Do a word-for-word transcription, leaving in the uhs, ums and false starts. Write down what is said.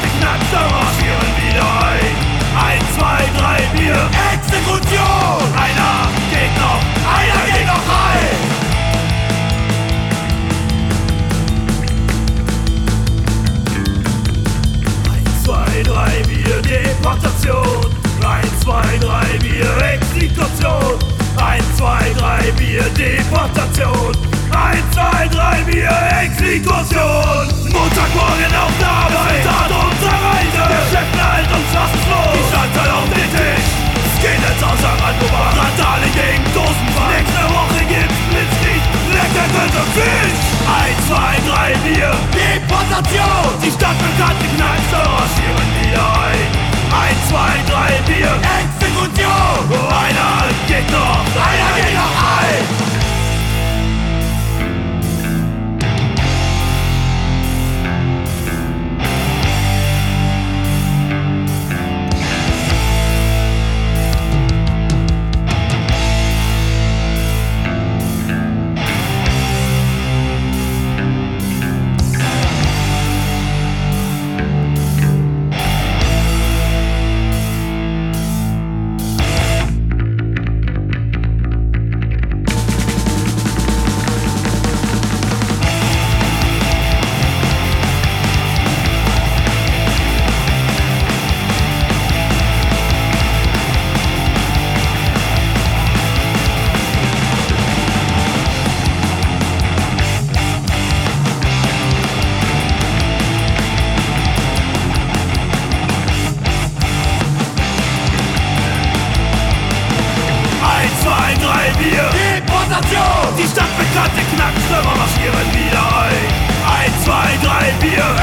Bekannte Knackstürmer marschieren wieder ein. Eins, zwei, drei, vier, Exekution! Einer geht noch, einer geht noch rein! Eins, zwei, drei, vier, Deportation! Eins, zwei, drei, vier, Exekution! Eins, zwei, drei, vier, Deportation! Eins, zwei, drei, vier, Exekution! Montagmorgen auf der Arbeit, Tat unserer Reise! Der Chef knallt uns rassenlos, die Standzahl auf den Tisch! Es geht jetzt außer Rand, Nummer, Randale gegen Dosenfall! Nächste Woche gibt's Blitzkrieg, lecker Wild und Fisch! Eins, zwei, drei, vier, Deportation! Die stadtbekannten Knackstürmer marschieren wieder ein! Eins, zwei, drei, vier, Exekution! Einer geht noch, einer geht noch ein! Die stadtbekannte Knackstürmer marschieren wieder ein. Eins, zwei, drei, vier,